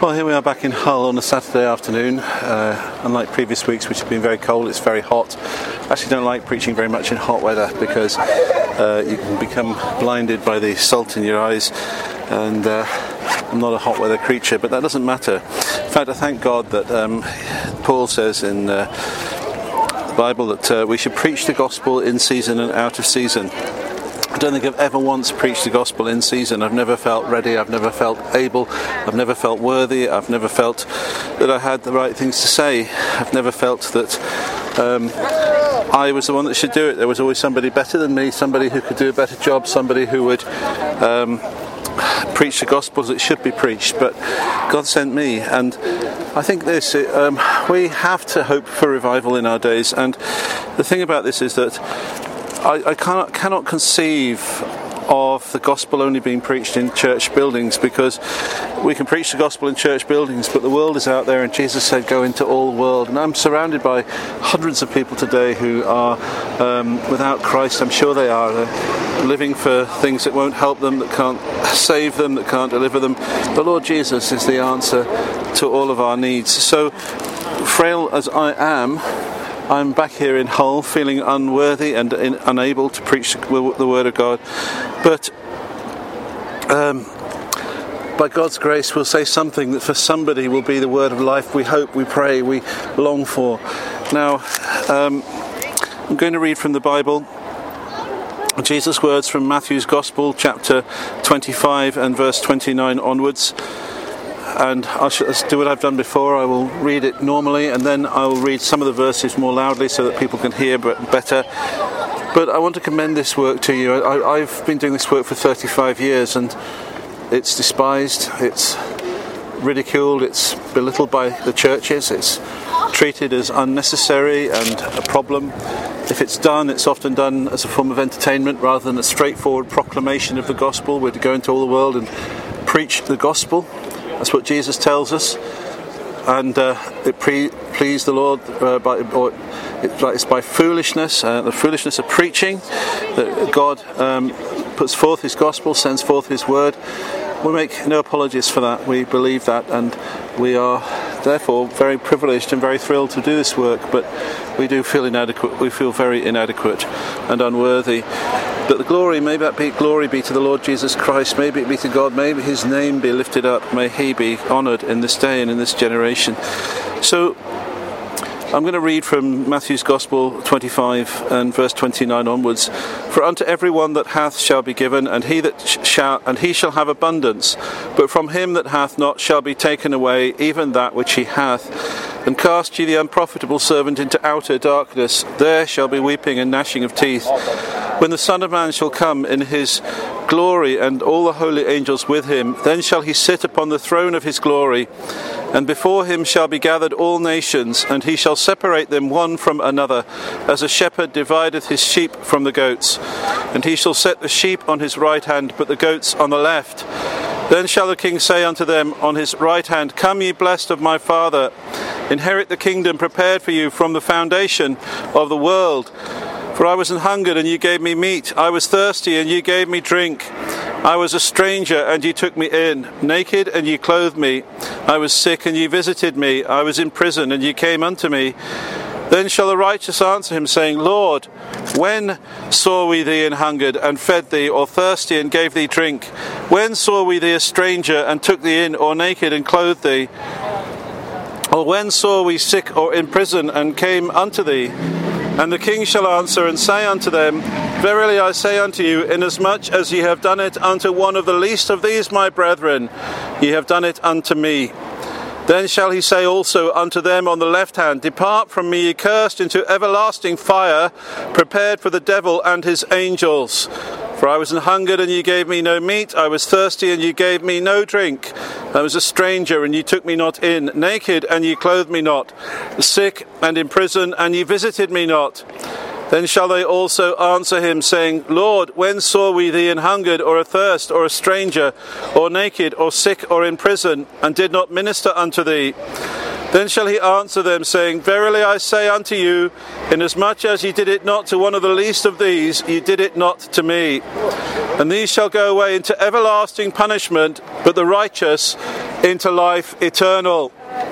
Well, here we are back in Hull on a Saturday afternoon. Unlike previous weeks, which have been very cold, it's very hot. I actually don't like preaching very much in hot weather because you can become blinded by the salt in your eyes, and I'm not a hot weather creature, but that doesn't matter. In fact, I thank God that Paul says in the Bible that we should preach the gospel in season and out of season. I don't think I've ever once preached the gospel in season. I've never felt ready, I've never felt able, I've never felt worthy, I've never felt that I had the right things to say. I've never felt that I was the one that should do it. There was always somebody better than me, somebody who could do a better job, somebody who would preach the gospel as it should be preached. But God sent me, and I think this, we have to hope for revival in our days. And the thing about this is that I cannot conceive of the gospel only being preached in church buildings, because we can preach the gospel in church buildings, but the world is out there, and Jesus said go into all the world. And I'm surrounded by hundreds of people today who are without Christ. I'm sure they are living for things that won't help them, that can't save them, that can't deliver them. The Lord Jesus is the answer to all of our needs. So frail as I am, I'm back here in Hull feeling unworthy and unable to preach the Word of God. But by God's grace we'll say something that for somebody will be the word of life we hope, we pray, we long for. Now, I'm going to read from the Bible Jesus' words from Matthew's Gospel, chapter 25 and verse 29 onwards. And I'll do what I've done before. I will read it normally, and then I will read some of the verses more loudly so that people can hear better. But I want to commend this work to you. I've been doing this work for 35 years, and it's despised, it's ridiculed, it's belittled by the churches, it's treated as unnecessary and a problem. If it's done, it's often done as a form of entertainment rather than a straightforward proclamation of the gospel. We're to go into all the world and preach the gospel. That's what Jesus tells us, and it pleased the Lord it's by foolishness, the foolishness of preaching, that God puts forth His gospel, sends forth His word. We make no apologies for that. We believe that, and we are therefore very privileged and very thrilled to do this work. But we do feel inadequate. We feel very inadequate and unworthy. But the glory, may that be glory be to the Lord Jesus Christ. Maybe it be to God. Maybe His name be lifted up. May He be honoured in this day and in this generation. So I'm going to read from Matthew's Gospel 25 and verse 29 onwards. For unto every one that hath shall be given, and he shall have abundance. But from him that hath not shall be taken away even that which he hath. And cast ye the unprofitable servant into outer darkness. There shall be weeping and gnashing of teeth, when the Son of Man shall come in His glory, and all the holy angels with Him. Then shall He sit upon the throne of His glory, and before Him shall be gathered all nations, and He shall separate them one from another, as a shepherd divideth his sheep from the goats. And He shall set the sheep on His right hand, but the goats on the left. Then shall the King say unto them on His right hand, Come ye blessed of my Father, inherit the kingdom prepared for you from the foundation of the world. For I was an hungered, and ye gave me meat. I was thirsty, and ye gave me drink. I was a stranger, and ye took me in. Naked, and ye clothed me. I was sick, and ye visited me. I was in prison, and ye came unto me. Then shall the righteous answer Him, saying, Lord, when saw we thee an hungered, and fed thee, or thirsty, and gave thee drink? When saw we thee a stranger, and took thee in, or naked, and clothed thee? Or when saw we sick, or in prison, and came unto thee? And the King shall answer and say unto them, Verily I say unto you, inasmuch as ye have done it unto one of the least of these my brethren, ye have done it unto me. Then shall He say also unto them on the left hand, Depart from me, ye cursed, into everlasting fire, prepared for the devil and his angels. For I was an hungered, and ye gave me no meat. I was thirsty, and ye gave me no drink. I was a stranger, and ye took me not in. Naked, and ye clothed me not. Sick, and in prison, and ye visited me not. Then shall they also answer Him, saying, Lord, when saw we thee an hungered, or athirst, or a stranger, or naked, or sick, or in prison, and did not minister unto thee? Then shall He answer them, saying, Verily I say unto you, inasmuch as ye did it not to one of the least of these, ye did it not to me. And these shall go away into everlasting punishment, but the righteous into life eternal.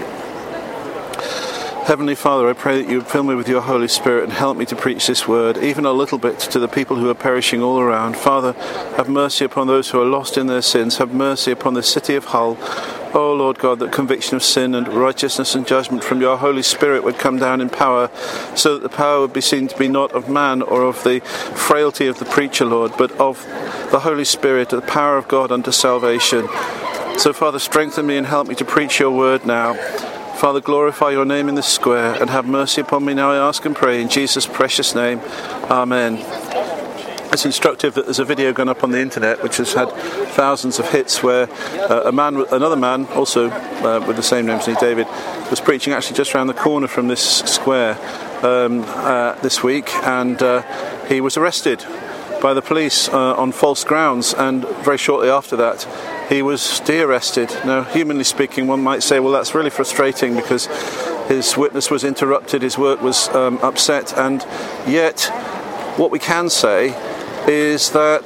Heavenly Father, I pray that you would fill me with your Holy Spirit and help me to preach this word, even a little bit, to the people who are perishing all around. Father, have mercy upon those who are lost in their sins. Have mercy upon the city of Hull. Oh Lord God, that conviction of sin and righteousness and judgment from your Holy Spirit would come down in power, so that the power would be seen to be not of man or of the frailty of the preacher, Lord, but of the Holy Spirit, the power of God unto salvation. So Father, strengthen me and help me to preach your word now. Father, glorify your name in this square and have mercy upon me now, I ask and pray in Jesus' precious name. Amen. It's instructive that there's a video gone up on the internet which has had thousands of hits, where another man, also with the same name as me, David, was preaching actually just around the corner from this square this week, and he was arrested by the police on false grounds, and very shortly after that he was de-arrested. Now, humanly speaking, one might say, well, that's really frustrating because his witness was interrupted, his work was upset, and yet what we can say is that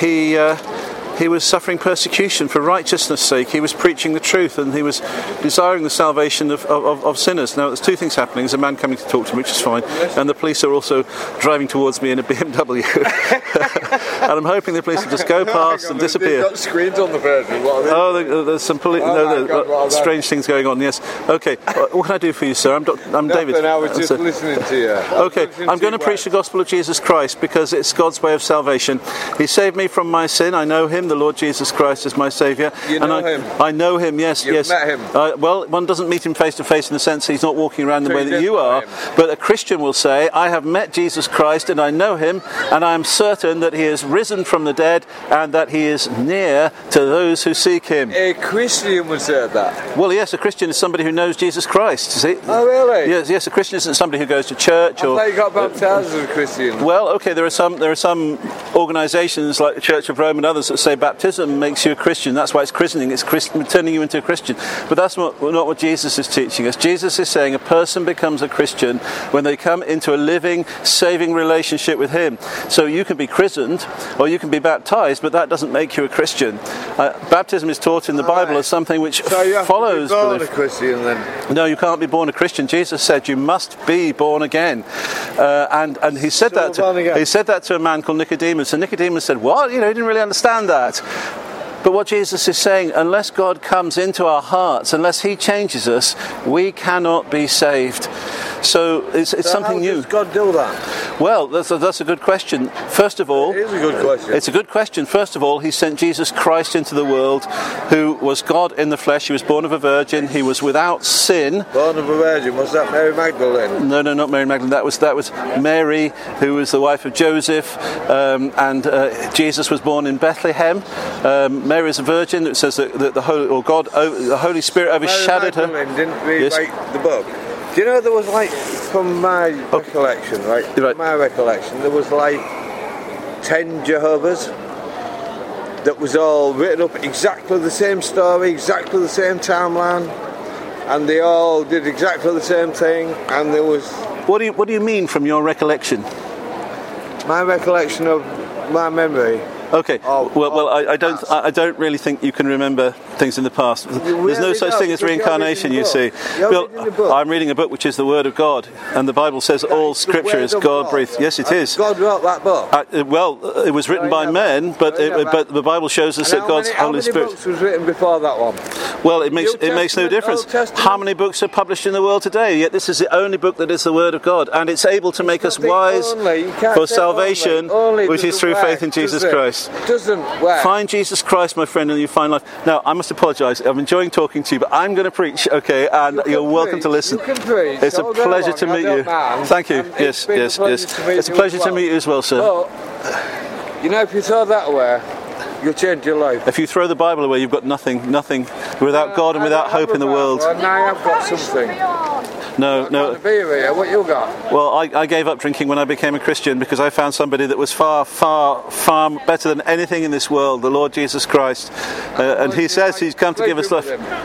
he was suffering persecution for righteousness' sake. He was preaching the truth, and he was desiring the salvation of sinners. Now, there's two things happening. There's a man coming to talk to me, which is fine, and the police are also driving towards me in a BMW. And I'm hoping the police will just go past and disappear. They've got screens on the version. There's some strange things going on, yes. Okay, what can I do for you, sir? I'm David. I was just listening to you. Okay, I'm going to preach the gospel of Jesus Christ because it's God's way of salvation. He saved me from my sin. I know him. The Lord Jesus Christ is my Saviour. You know him? I know him, yes. You've met him? Well, one doesn't meet him face to face in the sense he's not walking around the way that you are. But a Christian will say, I have met Jesus Christ and I know him, and I am certain that he is risen from the dead and that he is near to those who seek him. A Christian would say that? Well, yes, a Christian is somebody who knows Jesus Christ. See? Oh, really? Yes, a Christian isn't somebody who goes to church. I thought you got baptized as a Christian. Well, okay, there are some organisations like the Church of Rome and others that say baptism makes you a Christian. That's why it's christening. It's turning you into a Christian. But that's not what Jesus is teaching us. Jesus is saying a person becomes a Christian when they come into a living, saving relationship with him. So you can be christened or you can be baptized, but that doesn't make you a Christian. Baptism is taught in the Bible as something which follows belief. So you have to be born a Christian then? No, you can't be born a Christian. Jesus said you must be born again. And he said he said that to a man called Nicodemus. And Nicodemus said, what? He didn't really understand that. But what Jesus is saying, unless God comes into our hearts, unless he changes us, we cannot be saved. So it's something new. How does God do that? Well, that's a good question. First of all, it is a good question. It's a good question. First of all, he sent Jesus Christ into the world, who was God in the flesh. He was born of a virgin. He was without sin. Born of a virgin. Was that Mary Magdalene? No, not Mary Magdalene. That was Mary, who was the wife of Joseph, and Jesus was born in Bethlehem. Mary is a virgin. It says that the Holy Spirit overshadowed her. Mary Magdalene didn't write the book. Do you know there was from my recollection, right? From my recollection, there was 10 Jehovah's that was all written up exactly the same story, exactly the same timeline, and they all did exactly the same thing. And there was. What do you mean from your recollection? My recollection of my memory. Okay. I don't really think you can remember things in the past. There's no such thing as reincarnation, you see. I'm reading a book which is the Word of God, and the Bible says all Scripture is God-breathed. Yes, it is. God wrote that book. It was written by men, but the Bible shows us that God's Holy Spirit. How many books was written before that one? Well, it makes no difference. How many books are published in the world today? Yet this is the only book that is the Word of God, and it's able to make us wise for salvation, which is through faith in Jesus Christ. Doesn't work. Find Jesus Christ, my friend, and you find life. Now, I must apologise. I'm enjoying talking to you, but I'm going to preach, okay? And you're welcome to listen. You can preach. It's a pleasure to meet you. Thank you. Yes. It's a pleasure to meet you as well, sir. But, if you throw that away, you'll change your life. If you throw the Bible away, you've got nothing without God and without hope in the world. Well, now I've got something. No. What you got? Well, I gave up drinking when I became a Christian because I found somebody that was far, far, far better than anything in this world, the Lord Jesus Christ. And he says he's come to give us life.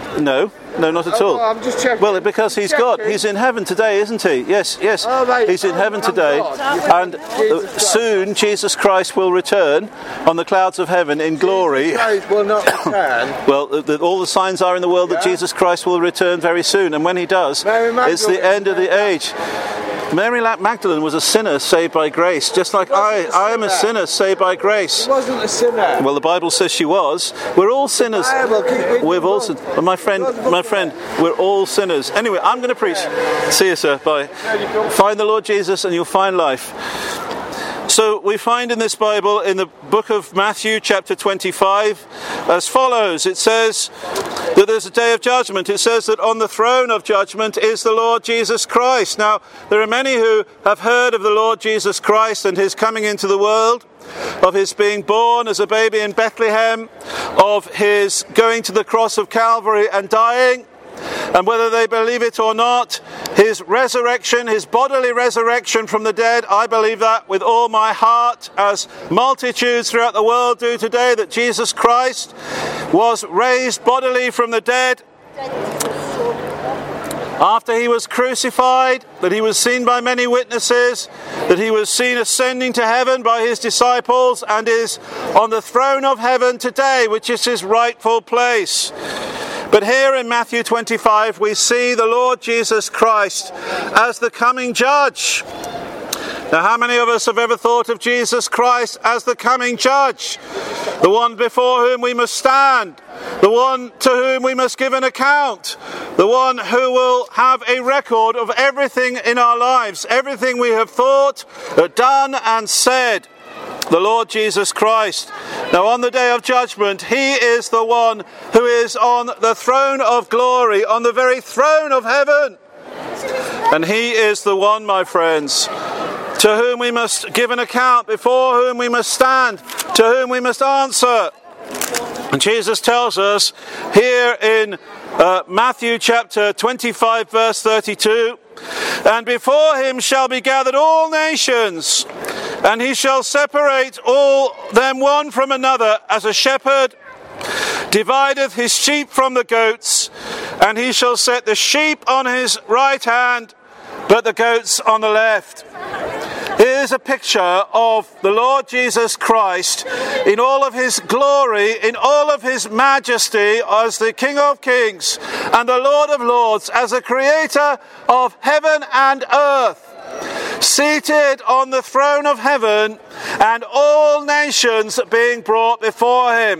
No, not at all. I'm just checking. Well, because he's in heaven today, isn't he? Yes. Oh, right. He's in heaven today, and soon Jesus Christ will return on the clouds of heaven in glory. Jesus Christ will not return. Well, all the signs are in the world that Jesus Christ will return very soon, and when he does, it's the end of the age. Mary Magdalene was a sinner saved by grace, just like I am a sinner saved by grace. She wasn't a sinner. Well, the Bible says she was. We're all sinners. We've all sinned. My friend, we're all sinners. Anyway, I'm going to preach. See you, sir. Bye. Find the Lord Jesus and you'll find life. So we find in this Bible, in the book of Matthew, chapter 25, as follows. It says that there's a day of judgment. It says that on the throne of judgment is the Lord Jesus Christ. Now, there are many who have heard of the Lord Jesus Christ and his coming into the world, of his being born as a baby in Bethlehem, of his going to the cross of Calvary and dying. And whether they believe it or not, his resurrection, his bodily resurrection from the dead, I believe that with all my heart, as multitudes throughout the world do today, that Jesus Christ was raised bodily from the dead after he was crucified, that he was seen by many witnesses, that he was seen ascending to heaven by his disciples, and is on the throne of heaven today, which is his rightful place. But here in Matthew 25 we see the Lord Jesus Christ as the coming judge. Now, how many of us have ever thought of Jesus Christ as the coming judge? The one before whom we must stand, the one to whom we must give an account, the one who will have a record of everything in our lives, everything we have thought, done and said. The Lord Jesus Christ. Now, on the day of judgment, he is the one who is on the throne of glory, on the very throne of heaven. And he is the one, my friends, to whom we must give an account, before whom we must stand, to whom we must answer. And Jesus tells us here in Matthew chapter 25 verse 32, and before him shall be gathered all nations, and he shall separate all them one from another, as a shepherd divideth his sheep from the goats, and he shall set the sheep on his right hand, but the goats on the left. Here is a picture of the Lord Jesus Christ in all of his glory, in all of his majesty, as the King of Kings and the Lord of Lords, as the creator of heaven and earth, seated on the throne of heaven, and all nations being brought before him.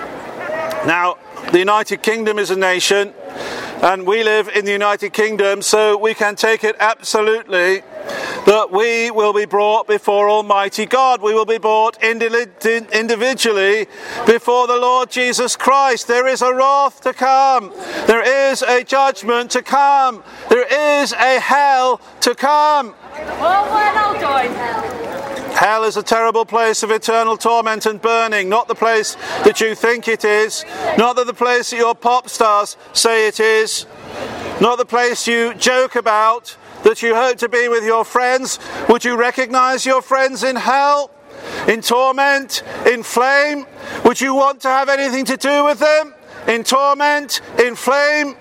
Now, the United Kingdom is a nation, and we live in the United Kingdom, so we can take it absolutely that we will be brought before Almighty God. We will be brought individually before the Lord Jesus Christ. There is a wrath to come. There is a judgment to come. There is a hell to come. Well, we're not doing hell. Hell is a terrible place of eternal torment and burning, not the place that you think it is, not the place that your pop stars say it is, not the place you joke about, that you hope to be with your friends. Would you recognize your friends in hell, in torment, in flame? Would you want to have anything to do with them, in torment, in flame?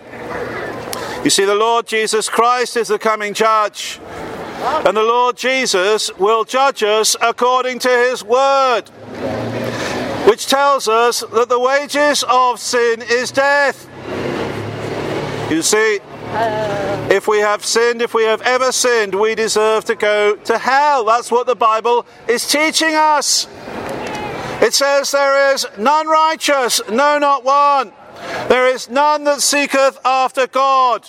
You see, the Lord Jesus Christ is the coming judge. And the Lord Jesus will judge us according to his word, which tells us that the wages of sin is death. You see, if we have sinned, if we have ever sinned, we deserve to go to hell. That's what the Bible is teaching us. It says there is none righteous, no, not one. There is none that seeketh after God.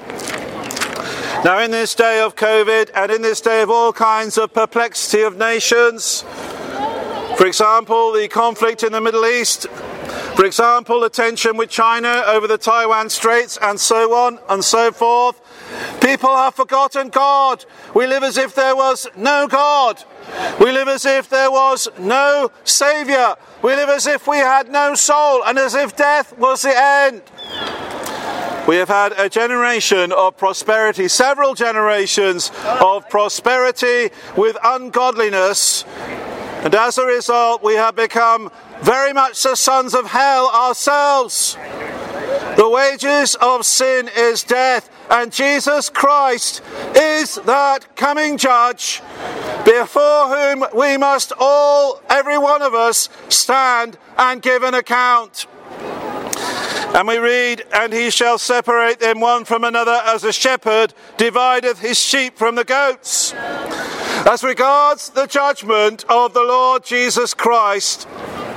Now, in this day of COVID and in this day of all kinds of perplexity of nations, for example, the conflict in the Middle East, for example, the tension with China over the Taiwan Straits, and so on and so forth, people have forgotten God. We live as if there was no God. We live as if there was no Saviour. We live as if we had no soul, and as if death was the end. We have had a generation of prosperity, several generations of prosperity with ungodliness, and as a result we have become very much the sons of hell ourselves. The wages of sin is death, and Jesus Christ is that coming judge before whom we must all, every one of us, stand and give an account. And we read, and he shall separate them one from another as a shepherd divideth his sheep from the goats. As regards the judgment of the Lord Jesus Christ,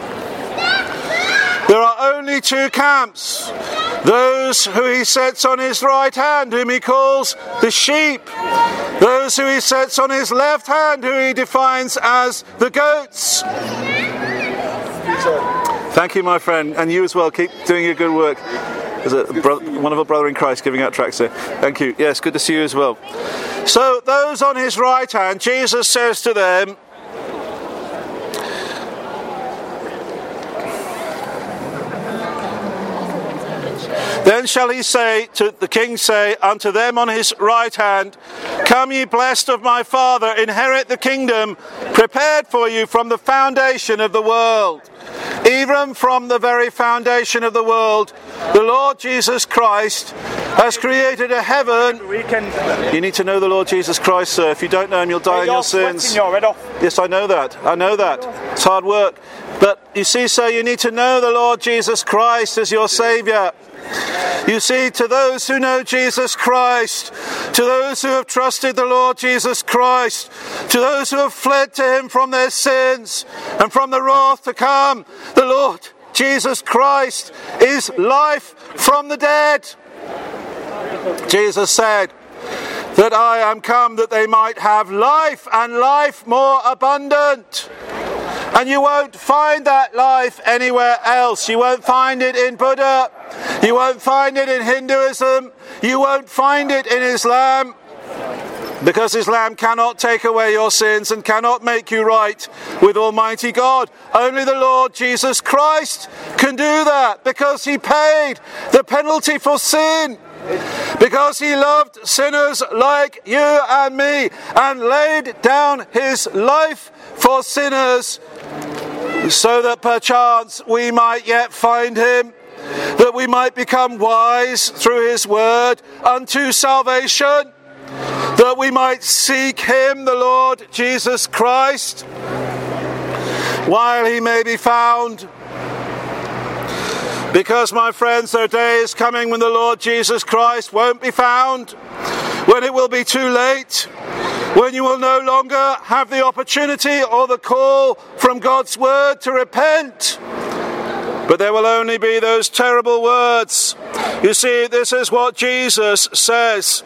there are only two camps. Those who he sets on his right hand, whom he calls the sheep. Those who he sets on his left hand, who he defines as the goats. Thank you, my friend, and you as well. Keep doing your good work. There's a wonderful brother in Christ giving out tracts here. Thank you. Yes, good to see you as well. So those on his right hand, Jesus says to them, then shall he say to the king, say unto them on his right hand, come ye blessed of my Father, inherit the kingdom prepared for you from the foundation of the world. Even from the very foundation of the world, the Lord Jesus Christ has created a heaven. You need to know the Lord Jesus Christ, sir. If you don't know him, you'll die in your sins. Yes, I know that. I know that. It's hard work. But you see, sir, you need to know the Lord Jesus Christ as your Saviour. You see, to those who know Jesus Christ, to those who have trusted the Lord Jesus Christ, to those who have fled to him from their sins and from the wrath to come, the Lord Jesus Christ is life from the dead. Jesus said that I am come that they might have life and life more abundant. And you won't find that life anywhere else. You won't find it in Buddha. You won't find it in Hinduism. You won't find it in Islam. Because Islam cannot take away your sins and cannot make you right with Almighty God. Only the Lord Jesus Christ can do that, because he paid the penalty for sin. Because he loved sinners like you and me and laid down his life for sinners, so that perchance we might yet find him, that we might become wise through his word unto salvation, that we might seek him, the Lord Jesus Christ, while he may be found. Because, my friends, there are days coming when the Lord Jesus Christ won't be found, when it will be too late, when you will no longer have the opportunity or the call from God's word to repent. But there will only be those terrible words. You see, this is what Jesus says.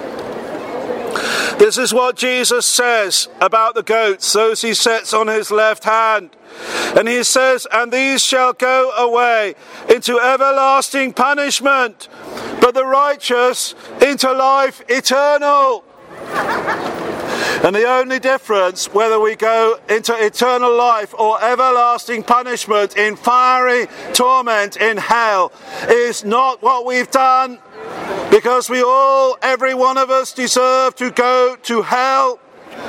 This is what Jesus says about the goats, those he sets on his left hand. And he says, and these shall go away into everlasting punishment, but the righteous into life eternal. And the only difference whether we go into eternal life or everlasting punishment in fiery torment in hell is not what we've done, because we all, every one of us, deserve to go to hell.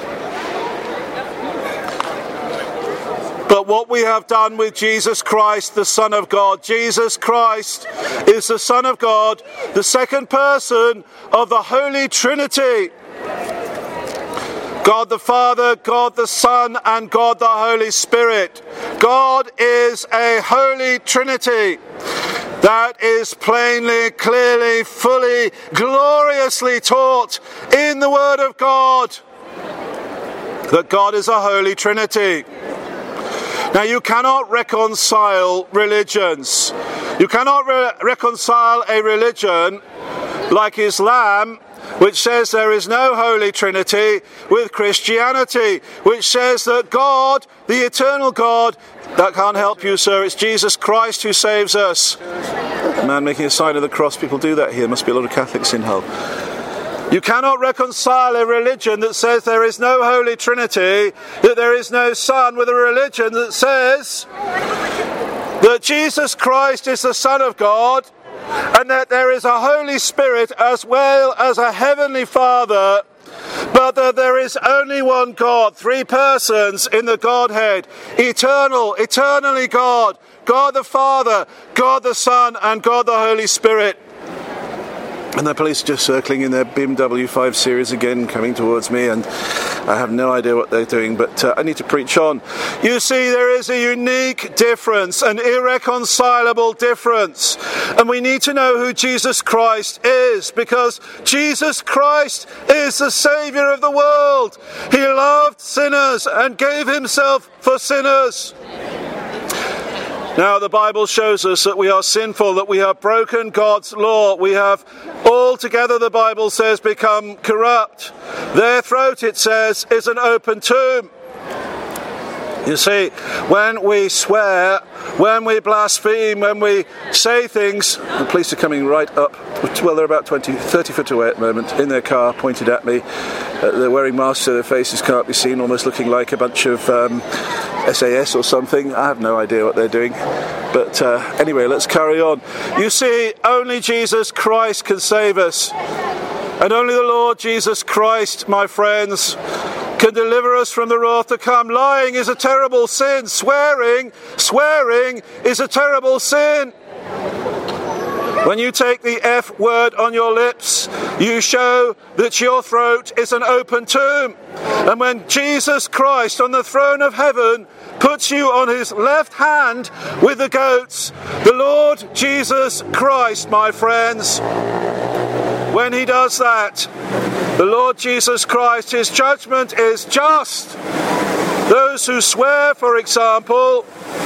But what we have done with Jesus Christ, the Son of God. Jesus Christ is the Son of God, the second person of the Holy Trinity. God the Father, God the Son, and God the Holy Spirit. God is a Holy Trinity. That is plainly, clearly, fully, gloriously taught in the Word of God. That God is a Holy Trinity. Now, you cannot reconcile religions. You cannot reconcile a religion like Islam, which says there is no Holy Trinity, with Christianity, which says that God, the eternal God, that can't help you, sir. It's Jesus Christ who saves us. A man making a sign of the cross. People do that here. There must be a lot of Catholics in Hull. You cannot reconcile a religion that says there is no Holy Trinity, that there is no Son, with a religion that says that Jesus Christ is the Son of God, and that there is a Holy Spirit as well as a Heavenly Father but that there is only one God, three persons in the Godhead, eternally God, God the Father, God the Son, and God the Holy Spirit. And the police are just circling in their BMW 5 Series again, coming towards me, and I have no idea what they're doing, but I need to preach on. You see, there is a unique difference, an irreconcilable difference, and we need to know who Jesus Christ is, because Jesus Christ is the Saviour of the world. He loved sinners and gave himself for sinners. Now, the Bible shows us that we are sinful, that we have broken God's law. We have altogether, the Bible says, become corrupt. Their throat, it says, is an open tomb. You see, when we swear, when we blaspheme, when we say things, the police are coming right up, well, they're about 30 foot away at the moment, in their car, pointed at me. They're wearing masks so their faces can't be seen, almost looking like a bunch of SAS or something. I have no idea what they're doing. But anyway, let's carry on. You see, only Jesus Christ can save us. And only the Lord Jesus Christ, my friends, can deliver us from the wrath to come. Lying is a terrible sin. Swearing is a terrible sin. When you take the F word on your lips, you show that your throat is an open tomb. And when Jesus Christ on the throne of heaven puts you on his left hand with the goats, the Lord Jesus Christ, my friends, when he does that, the Lord Jesus Christ, his judgment is just. Those who swear, for example,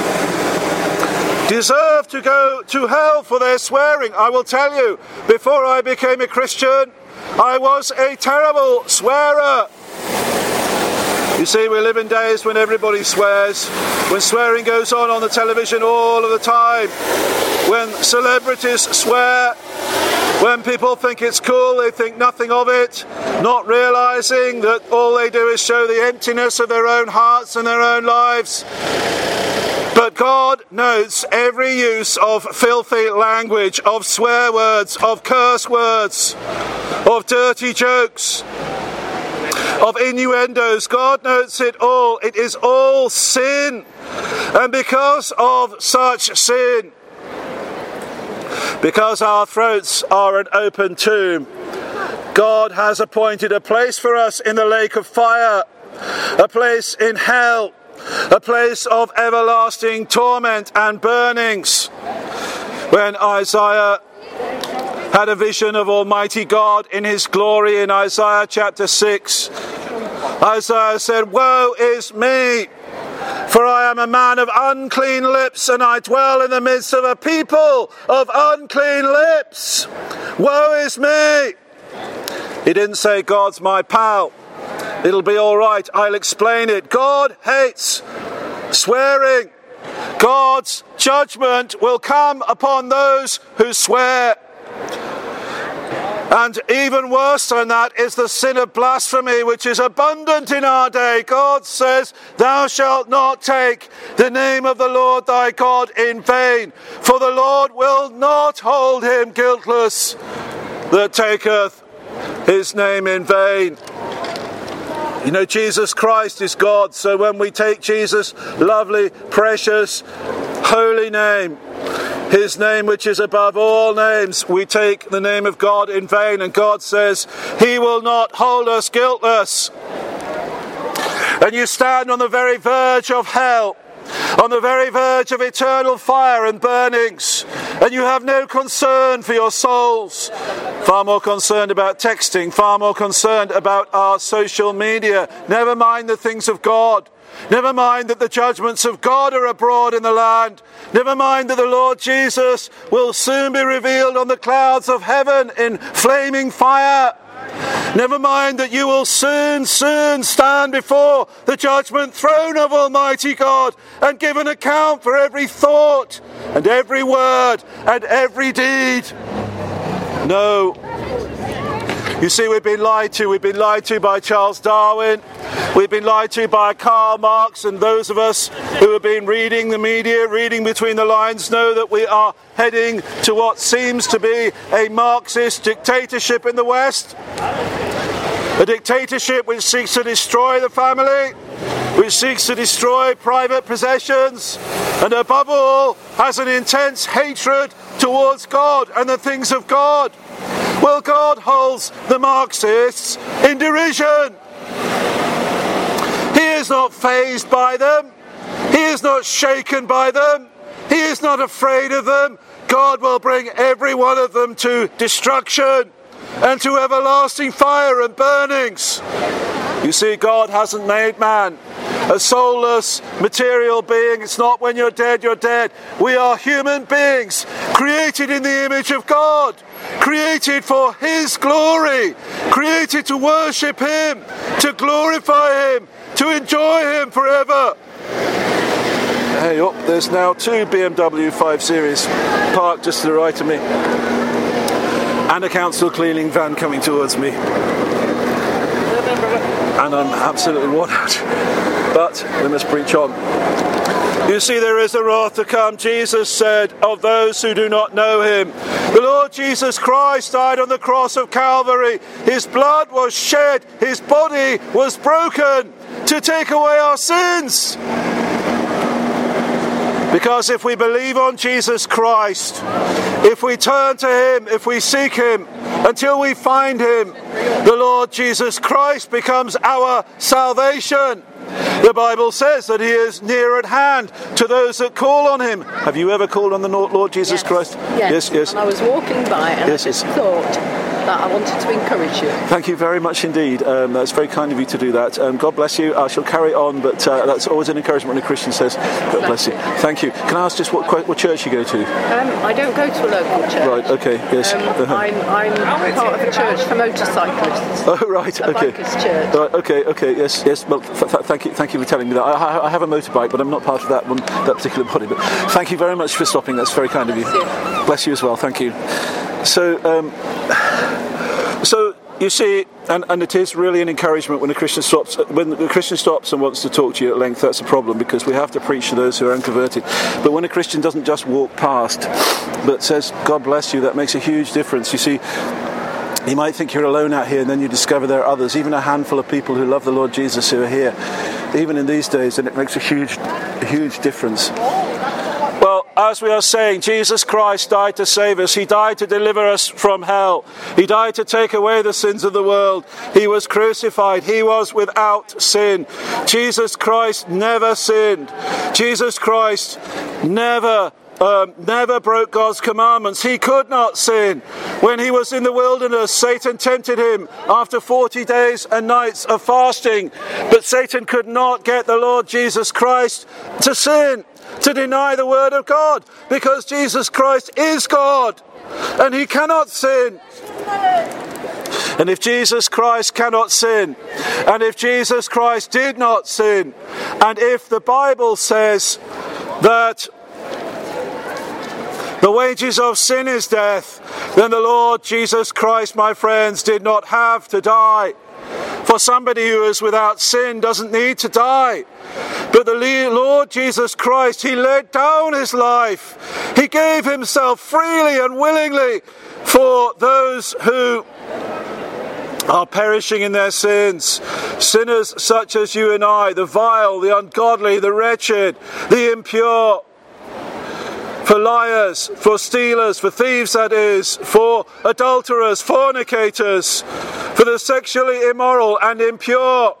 deserve to go to hell for their swearing. I will tell you, before I became a Christian, I was a terrible swearer. You see, we live in days when everybody swears, when swearing goes on the television all of the time, when celebrities swear, when people think it's cool, they think nothing of it, not realising that all they do is show the emptiness of their own hearts and their own lives. But God notes every use of filthy language, of swear words, of curse words, of dirty jokes, of innuendos. God notes it all. It is all sin. And because of such sin, because our throats are an open tomb, God has appointed a place for us in the lake of fire, a place in hell, a place of everlasting torment and burnings. When Isaiah had a vision of Almighty God in his glory in Isaiah chapter 6, Isaiah said, "Woe is me, for I am a man of unclean lips, and I dwell in the midst of a people of unclean lips. Woe is me." He didn't say, "God's my pal. It'll be all right. I'll explain it." God hates swearing. God's judgment will come upon those who swear. And even worse than that is the sin of blasphemy, which is abundant in our day. God says, "Thou shalt not take the name of the Lord thy God in vain, for the Lord will not hold him guiltless that taketh his name in vain." You know, Jesus Christ is God, so when we take Jesus' lovely, precious, holy name, his name which is above all names, we take the name of God in vain, and God says he will not hold us guiltless. And you stand on the very verge of hell, on the very verge of eternal fire and burnings, and you have no concern for your souls, far more concerned about texting, far more concerned about our social media. Never mind the things of God. Never mind that the judgments of God are abroad in the land. Never mind that the Lord Jesus will soon be revealed on the clouds of heaven in flaming fire. Never mind that you will soon stand before the judgment throne of Almighty God and give an account for every thought and every word and every deed. No. You see, we've been lied to. We've been lied to by Charles Darwin. We've been lied to by Karl Marx, and those of us who have been reading the media, reading between the lines, know that we are heading to what seems to be a Marxist dictatorship in the West. A dictatorship which seeks to destroy the family, which seeks to destroy private possessions, and above all has an intense hatred towards God and the things of God. Well, God holds the Marxists in derision. He is not fazed by them. He is not shaken by them. He is not afraid of them. God will bring every one of them to destruction and to everlasting fire and burnings. You see, God hasn't made man a soulless, material being. It's not when you're dead, you're dead. We are human beings, created in the image of God, created for His glory, created to worship Him, to glorify Him, to enjoy Him forever. Hey up, there's now 2 BMW 5 Series parked just to the right of me, and a council cleaning van coming towards me. And I'm absolutely worn out, but we must preach on. You see, there is a wrath to come. Jesus said of those who do not know Him, the Lord Jesus Christ died on the cross of Calvary. His blood was shed, His body was broken to take away our sins. Because if we believe on Jesus Christ, if we turn to Him, if we seek Him until we find Him, the Lord Jesus Christ becomes our salvation. The Bible says that He is near at hand to those that call on Him. Have you ever called on the Lord Jesus Christ? Yes. And I was walking by and I just thought that I wanted to encourage you. Thank you very much indeed. That's very kind of you to do that. God bless you. I shall carry on, but that's always an encouragement when a Christian says, God bless you. Thank you. Can I ask just what church you go to? I don't go to a local church. Right, okay, yes. I'm part of a church for motorcyclists. Oh, right, okay. A bikers church. Right, okay, yes. Well, thank you for telling me that. I have a motorbike, but I'm not part of that particular body. But thank you very much for stopping. That's very kind of you. Bless you as well. Thank you. So you see, and it is really an encouragement when a Christian stops. When the Christian stops and wants to talk to you at length, that's a problem, because we have to preach to those who are unconverted. But when a Christian doesn't just walk past, but says, God bless you, that makes a huge difference. You see, you might think you're alone out here, and then you discover there are others, even a handful of people who love the Lord Jesus who are here, even in these days, and it makes a huge difference. Well, as we are saying, Jesus Christ died to save us. He died to deliver us from hell. He died to take away the sins of the world. He was crucified. He was without sin. Jesus Christ never sinned. Jesus Christ never broke God's commandments. He could not sin. When He was in the wilderness, Satan tempted Him after 40 days and nights of fasting. But Satan could not get the Lord Jesus Christ to sin, to deny the word of God, because Jesus Christ is God and He cannot sin. And if Jesus Christ cannot sin, and if Jesus Christ did not sin, and if the Bible says that the wages of sin is death, then the Lord Jesus Christ, my friends, did not have to die. For somebody who is without sin doesn't need to die. But the Lord Jesus Christ, He laid down His life. He gave Himself freely and willingly for those who are perishing in their sins. Sinners such as you and I, the vile, the ungodly, the wretched, the impure. For liars, for stealers, for thieves that is, for adulterers, fornicators, for the sexually immoral and impure,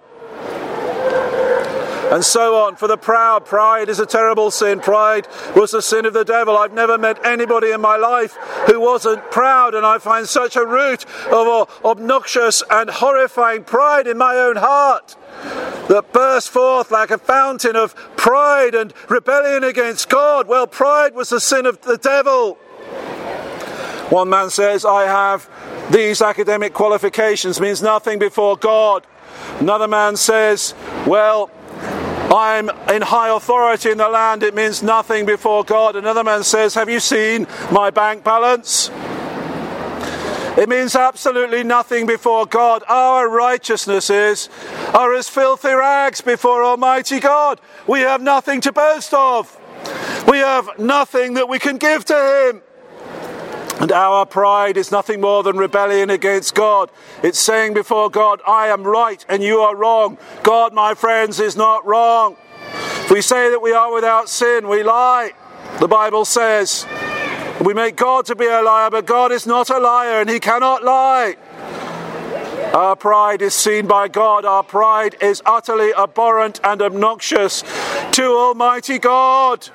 and so on. For the proud, pride is a terrible sin. Pride was the sin of the devil. I've never met anybody in my life who wasn't proud, and I find such a root of obnoxious and horrifying pride in my own heart that burst forth like a fountain of pride and rebellion against God. Well, pride was the sin of the devil. One man says, I have these academic qualifications, means nothing before God. Another man says, well, I'm in high authority in the land, it means nothing before God. Another man says, have you seen my bank balance? It means absolutely nothing before God. Our righteousnesses are as filthy rags before Almighty God. We have nothing to boast of. We have nothing that we can give to Him. And our pride is nothing more than rebellion against God. It's saying before God, I am right and you are wrong. God, my friends, is not wrong. If we say that we are without sin, we lie. The Bible says we make God to be a liar, but God is not a liar and he cannot lie. Our pride is seen by God. Our pride is utterly abhorrent and obnoxious to Almighty God.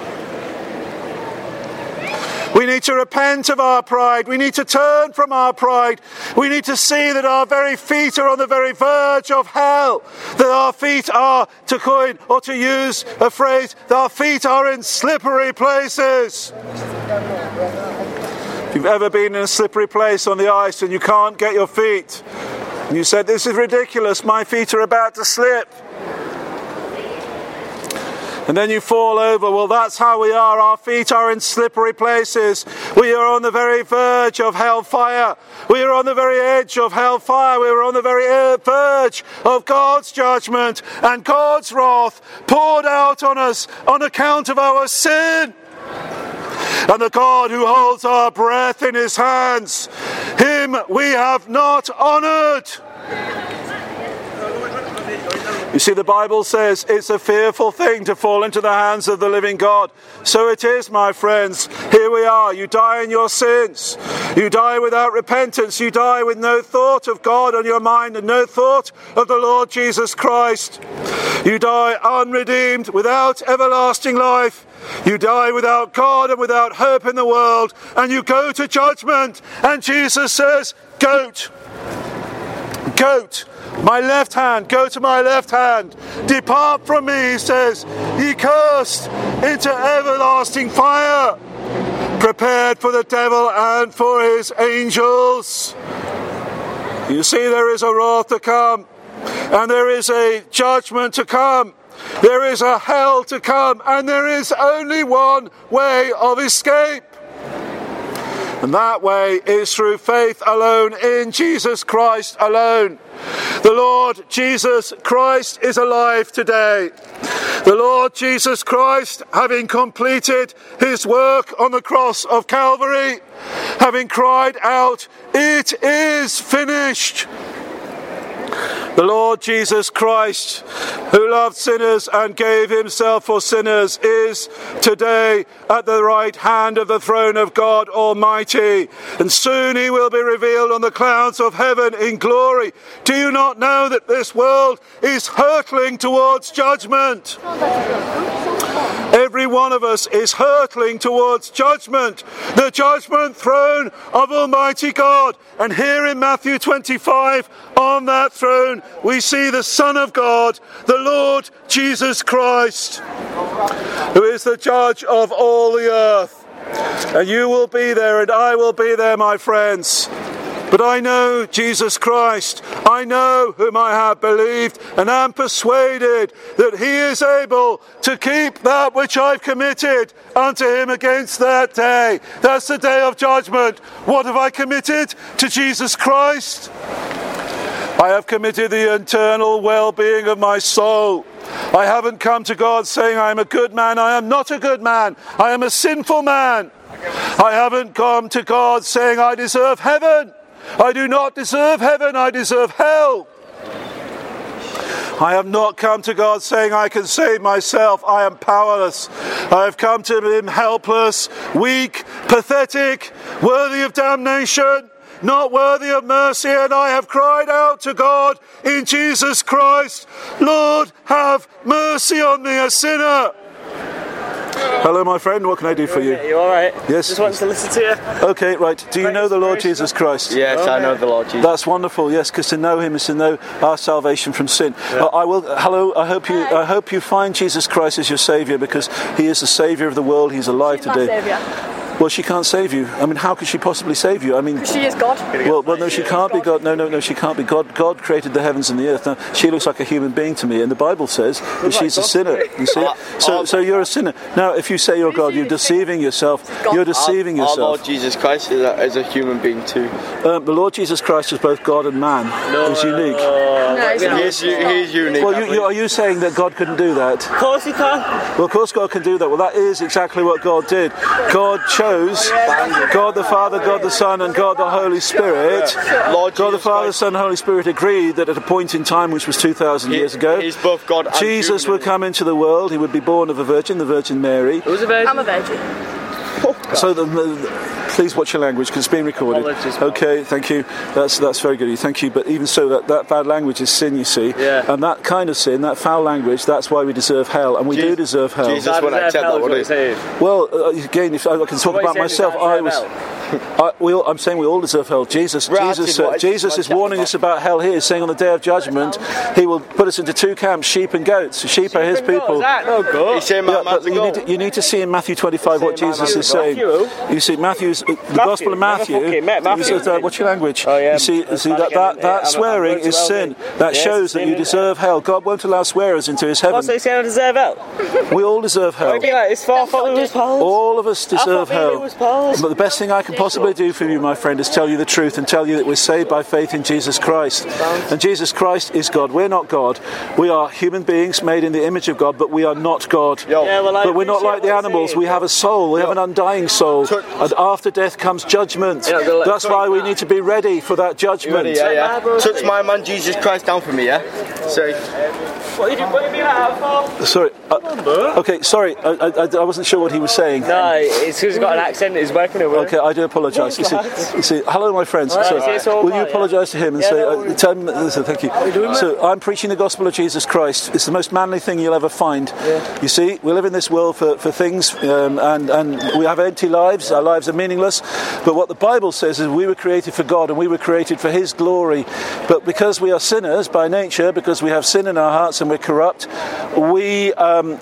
We need to repent of our pride. We need to turn from our pride. We need to see that our very feet are on the very verge of hell. That our feet are, to coin or to use a phrase, that our feet are in slippery places. If you've ever been in a slippery place on the ice and you can't get your feet, and you said, this is ridiculous, my feet are about to slip. And then you fall over. Well, that's how we are. Our feet are in slippery places. We are on the very verge of hellfire. We are on the very edge of hellfire. We are on the very verge of God's judgment and God's wrath poured out on us on account of our sin. And the God who holds our breath in his hands, him we have not honoured. You see, the Bible says it's a fearful thing to fall into the hands of the living God. So it is, my friends. Here we are. You die in your sins. You die without repentance. You die with no thought of God on your mind and no thought of the Lord Jesus Christ. You die unredeemed, without everlasting life. You die without God and without hope in the world. And you go to judgment. And Jesus says, goat, goat. My left hand, go to my left hand. Depart from me, he says, ye cursed, into everlasting fire, prepared for the devil and for his angels. You see, there is a wrath to come, and there is a judgment to come. There is a hell to come, and there is only one way of escape. And that way is through faith alone in Jesus Christ alone. The Lord Jesus Christ is alive today. The Lord Jesus Christ, having completed his work on the cross of Calvary, having cried out, "It is finished." The Lord Jesus Christ, who loved sinners and gave himself for sinners, is today at the right hand of the throne of God Almighty. And soon he will be revealed on the clouds of heaven in glory. Do you not know that this world is hurtling towards judgment? Every one of us is hurtling towards judgment, the judgment throne of Almighty God. And here in Matthew 25, on that throne, we see the Son of God, the Lord Jesus Christ, who is the judge of all the earth. And you will be there and I will be there, my friends. But I know Jesus Christ. I know whom I have believed and am persuaded that he is able to keep that which I've committed unto him against that day. That's the day of judgment. What have I committed to Jesus Christ? I have committed the eternal well-being of my soul. I haven't come to God saying I am a good man. I am not a good man. I am a sinful man. I haven't come to God saying I deserve heaven. I do not deserve heaven, I deserve hell. I have not come to God saying I can save myself, I am powerless. I have come to him helpless, weak, pathetic, worthy of damnation, not worthy of mercy, and I have cried out to God in Jesus Christ, Lord, have mercy on me, a sinner. Hello, my friend. What can I do for you? Are you all right? Yes. Just wanted to listen to you. Okay, right. Do you know the Lord Jesus Christ? Yes, I know the Lord Jesus. That's wonderful. Yes, because to know Him is to know our salvation from sin. Yeah. I will. Hello. I hope you find Jesus Christ as your Saviour, because He is the Saviour of the world. He's alive today. Well, she can't save you. I mean, how could she possibly save you? I mean, because she is God. Well, no, she can't be God. No, she can't be God. God created the heavens and the earth. Now, she looks like a human being to me, and the Bible says that she's a sinner. You see, so you're a sinner. Now, if you say you're God, you're deceiving yourself. You're deceiving yourself. Our Lord Jesus Christ is a human being tue. The Lord Jesus Christ is both God and man. He's unique. He's unique. Well, are you saying that God couldn't do that? Of course He can. Well, of course God can do that. Well, that is exactly what God did. God chose shows God the Father, God the Son, and God the Holy Spirit. Lord God the Jesus Father, Christ. Son, and Holy Spirit agreed that at a point in time, which was 2,000 years ago, He's both God and Jesus human. would come into the world. He would be born of a virgin, the Virgin Mary. Who's a virgin? I'm a virgin. So please watch your language because it's being recorded. Okay, thank you. That's very good. Thank you. But even so, that bad language is sin, you see. Yeah. And that kind of sin, that foul language, that's why we deserve hell, and we do deserve hell. Jesus won't accept that, would he? Well, again, if I can talk about myself, I'm saying we all deserve hell. Jesus is warning us about hell here, saying on the day of judgment, he will put us into two camps, sheep and goats. Sheep are his people. He's saying You need to see in Matthew 25 what Jesus is saying. You see, the Gospel of Matthew. What's your language? You see that swearing is sin. That shows that you deserve hell. God won't allow swearers into his heaven. So you saying I deserve hell? We all deserve hell. All of us deserve hell. But the best thing I can possibly do for you, my friend, is tell you the truth and tell you that we're saved by faith in Jesus Christ. And Jesus Christ is God. We're not God. We are human beings made in the image of God, but we are not God. But we're not like the animals. We have a soul. We have an undying soul. And after death comes judgment. That's why we need to be ready for that judgment. Touch my man Jesus Christ down for me, yeah? Sorry. What are you being out for? Sorry. Okay, sorry. I wasn't sure what he was saying. No, it's because he's got an accent. He's working over. Okay, I do apologise. You see, hello, my friends. Will you apologise to him and say, tell him, listen, thank you. So I'm preaching the gospel of Jesus Christ. It's the most manly thing you'll ever find. You see, we live in this world for things, and we have empty lives. Our lives are meaningless. But what the Bible says is we were created for God and we were created for His glory. But because we are sinners by nature, because we have sin in our hearts and we're corrupt, we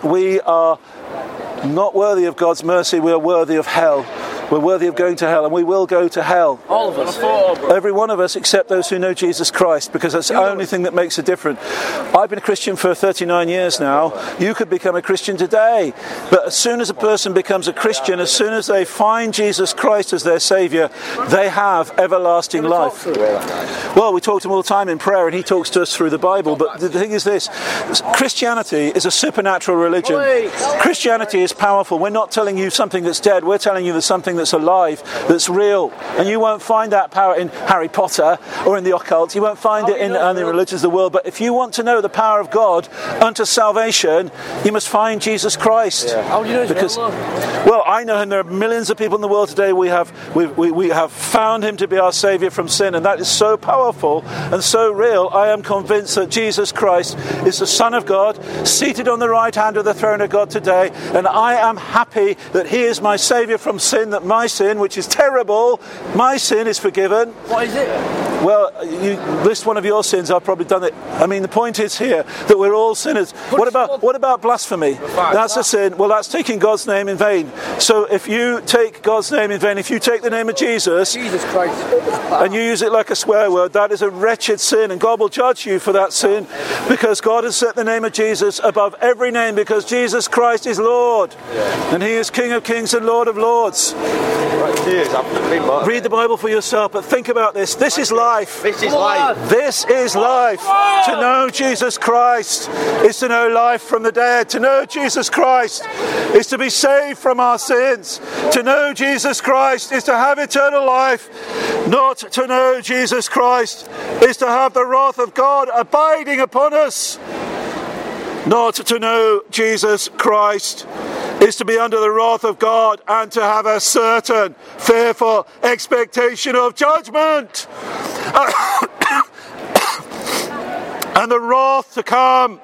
are not worthy of God's mercy. We are worthy of hell. We're worthy of going to hell, and we will go to hell. All of us. Every one of us, except those who know Jesus Christ, because that's the only thing that makes a difference. I've been a Christian for 39 years now. You could become a Christian today. But as soon as a person becomes a Christian, as soon as they find Jesus Christ as their Saviour, they have everlasting life. Well, we talk to him all the time in prayer, and he talks to us through the Bible. But the thing is this, Christianity is a supernatural religion. Christianity is powerful. We're not telling you something that's dead. We're telling you there's something that's alive, that's real. And you won't find that power in Harry Potter or in the occult. You won't find it in the religions of the world. But if you want to know the power of God unto salvation, you must find Jesus Christ. How do you know because, well, I know him. There are millions of people in the world today. We have found him to be our Saviour from sin, and that is so powerful and so real. I am convinced that Jesus Christ is the Son of God, seated on the right hand of the throne of God today, and I am happy that he is my Saviour from sin, that my sin, which is terrible, my sin is forgiven. What is it? Well, you list one of your sins, I've probably done it. I mean, the point is here that we're all sinners. What about blasphemy? That's a sin. Well, that's taking God's name in vain. So if you take God's name in vain, if you take the name of Jesus Christ, and you use it like a swear word, that is a wretched sin, and God will judge you for that sin, because God has set the name of Jesus above every name, because Jesus Christ is Lord, and he is King of Kings and Lord of Lords. Read the Bible for yourself, but think about this. This is life. This is life. This is life. To know Jesus Christ is to know life from the dead. To know Jesus Christ is to be saved from our sins. To know Jesus Christ is to have eternal life. Not to know Jesus Christ is to have the wrath of God abiding upon us. Not to know Jesus Christ is to be under the wrath of God and to have a certain fearful expectation of judgment and the wrath to come.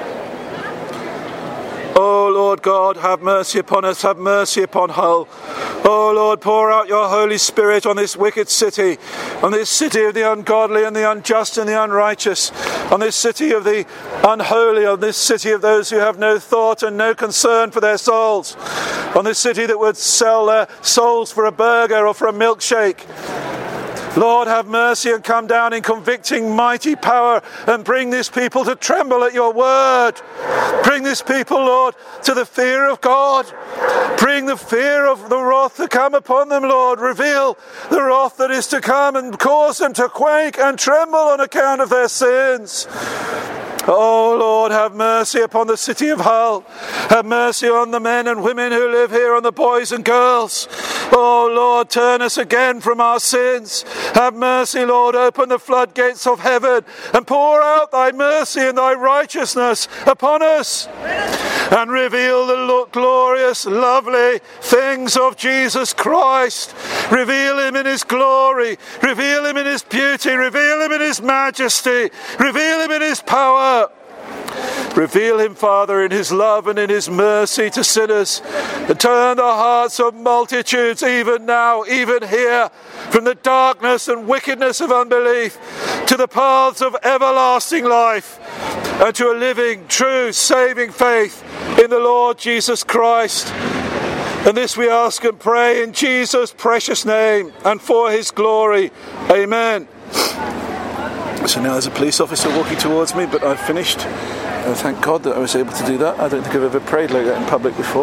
Oh Lord God, have mercy upon us, have mercy upon Hull. Oh Lord, pour out your Holy Spirit on this wicked city, on this city of the ungodly and the unjust and the unrighteous, on this city of the unholy, on this city of those who have no thought and no concern for their souls, on this city that would sell their souls for a burger or for a milkshake. Lord, have mercy and come down in convicting mighty power and bring this people to tremble at your word. Bring this people, Lord, to the fear of God. Bring the fear of the wrath to come upon them, Lord. Reveal the wrath that is to come and cause them to quake and tremble on account of their sins. Oh Lord, have mercy upon the city of Hull. Have mercy on the men and women who live here, on the boys and girls. Oh Lord, turn us again from our sins. Have mercy, Lord, open the floodgates of heaven and pour out thy mercy and thy righteousness upon us. And reveal the glorious, lovely things of Jesus Christ. Reveal him in his glory. Reveal him in his beauty. Reveal him in his majesty. Reveal him in his power. Reveal him, Father, in his love and in his mercy to sinners, and turn the hearts of multitudes even now, even here, from the darkness and wickedness of unbelief to the paths of everlasting life, and to a living, true, saving faith in the Lord Jesus Christ. And this we ask and pray in Jesus' precious name and for his glory. Amen. So now there's a police officer walking towards me, but I've finished. Thank God that I was able to do that. I don't think I've ever prayed like that in public before.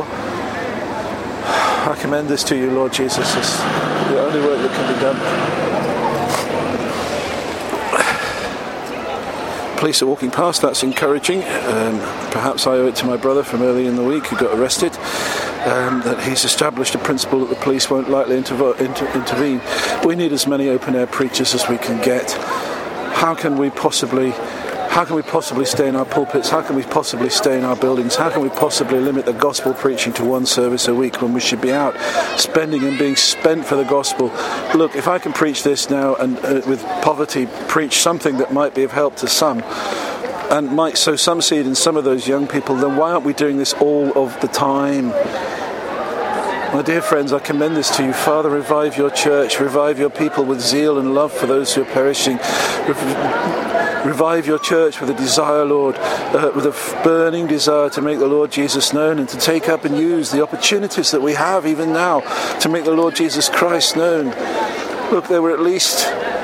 I commend this to you, Lord Jesus. It's the only work that can be done. Police are walking past, that's encouraging. Perhaps I owe it to my brother from early in the week who got arrested, that he's established a principle that the police won't lightly intervene. We need as many open-air preachers as we can get. How can we possibly stay in our pulpits? How can we possibly stay in our buildings? How can we possibly limit the gospel preaching to one service a week when we should be out spending and being spent for the gospel? Look, if I can preach this now and with poverty preach something that might be of help to some and might sow some seed in some of those young people, then why aren't we doing this all of the time? My dear friends, I commend this to you. Father, revive your church, revive your people with zeal and love for those who are perishing. Revive your church with a desire, Lord, with a burning desire to make the Lord Jesus known and to take up and use the opportunities that we have even now to make the Lord Jesus Christ known. Look, there were at least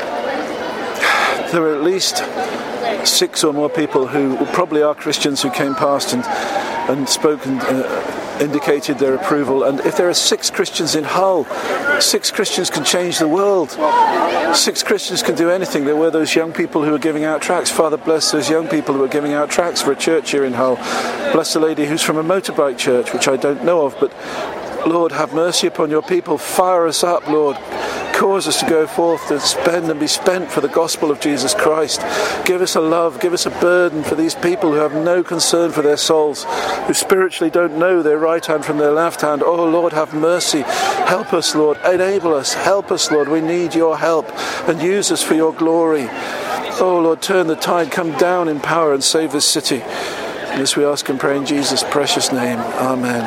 6 or more people who probably are Christians who came past and spoke and indicated their approval. And if there are 6 Christians in Hull, 6 Christians can change the world. 6 Christians can do anything. There were those young people who were giving out tracts. Father, bless those young people who are giving out tracts for a church here in Hull. Bless the lady who's from a motorbike church, which I don't know of, but Lord, have mercy upon your people. Fire us up, Lord. Cause us to go forth to spend and be spent for the gospel of Jesus Christ. Give us a love, give us a burden for these people who have no concern for their souls, who spiritually don't know their right hand from their left hand. Oh Lord, have mercy. Help us, Lord. Enable us. Help us, Lord. We need your help, and use us for your glory. Oh Lord, turn the tide. Come down in power and save this city. This we ask and pray in Jesus' precious name. Amen.